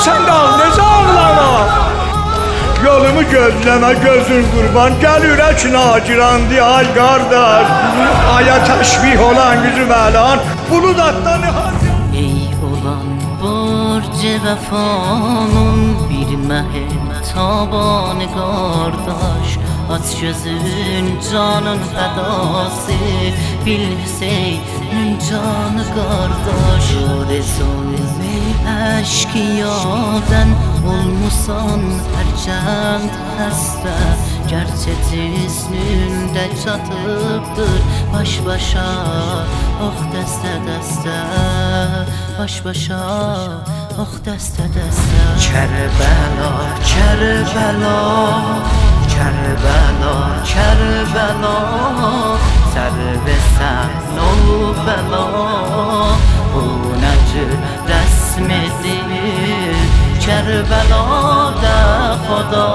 Sen de al, necə ağlama? Yolumu gözleme gözün kurban, gel ürək nacirandı ay kardeş. Aya təşbih olan yüzüm əlan, bulut atdan ey olan borc vefanın bir mehtaban kardeş. Aç gözün canın fedası, bil Hüseyin'in canı kardeş. Rezon eşkiyadan olmusan herkend hasta. Gerçek üstünde çatıptır baş başa, oh dəstə dəstə. Baş başa, oh dəstə dəstə. Kərbəla, Kərbəla, Kərbəla, Kərbəla, sərvə sən ol bəla. Bu necə rəsmidir Kərbəlada Xuda,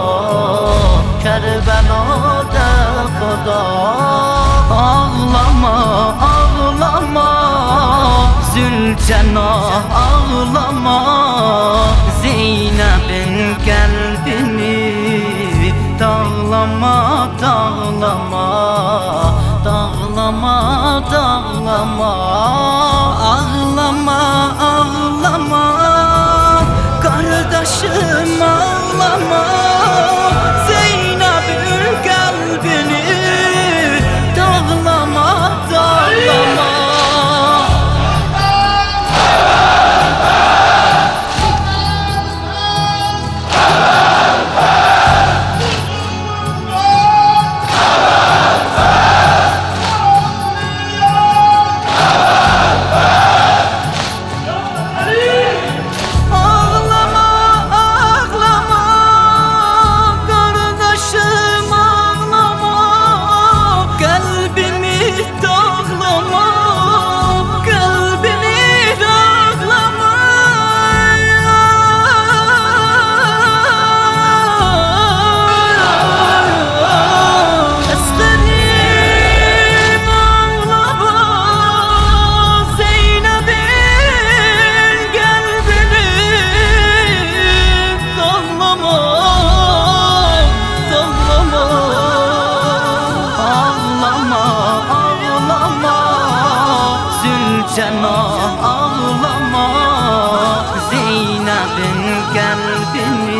Kərbəlada Xuda. Ağlama, ağlama Zülcenah, ağlama Zeynəbin qəlbini dağlama, dağlama, dağlama, dağlama. Ağlama, ağlama kardeşim, ağlama Zeynep'in kalbini dağlama, dağlama. Cenah ağlama Zeynep'in kalbini